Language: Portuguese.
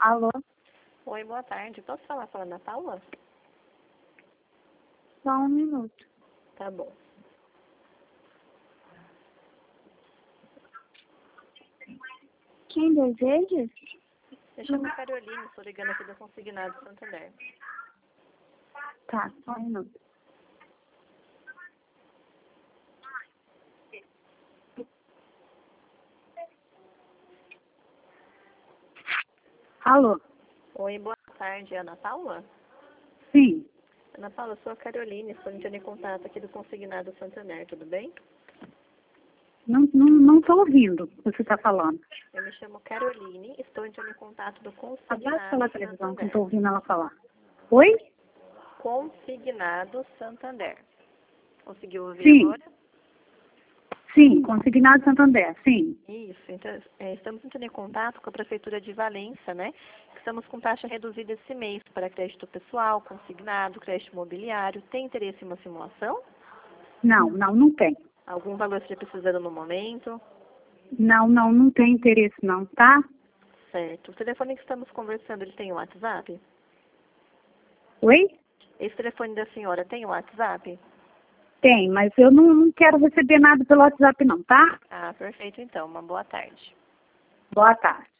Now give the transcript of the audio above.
Alô? Oi, boa tarde. Posso falar com a Ana Paula? Só um minuto. Tá bom. Quem deseja? Me chamo Carolina, estou ligando aqui do Consignado Santander. Tá, só um minuto. Alô? Oi, boa tarde. Ana Paula? Sim. Ana Paula, eu sou a Carolina, estou entrando em contato aqui do Consignado Santander, tudo bem? Não tô ouvindo o que você tá falando. Eu me chamo Caroline, estou entrando em contato do Abaixa Consignado pela televisão que eu Santander. tô ouvindo ela falar. Oi? Consignado Santander. Conseguiu ouvir Sim. agora? Sim, Consignado Santander, sim. Isso, então, estamos entrando em contato com a Prefeitura de Valença, né? Estamos com taxa reduzida esse mês para crédito pessoal, consignado, crédito imobiliário. Tem interesse em uma simulação? Não tem. Algum valor que esteja precisando no momento? Não tem interesse não, tá? Certo. O telefone que estamos conversando, ele tem o WhatsApp? Oi? Esse telefone da senhora tem o WhatsApp? Tem, mas eu não quero receber nada pelo WhatsApp não, tá? Ah, perfeito então. Uma boa tarde. Boa tarde.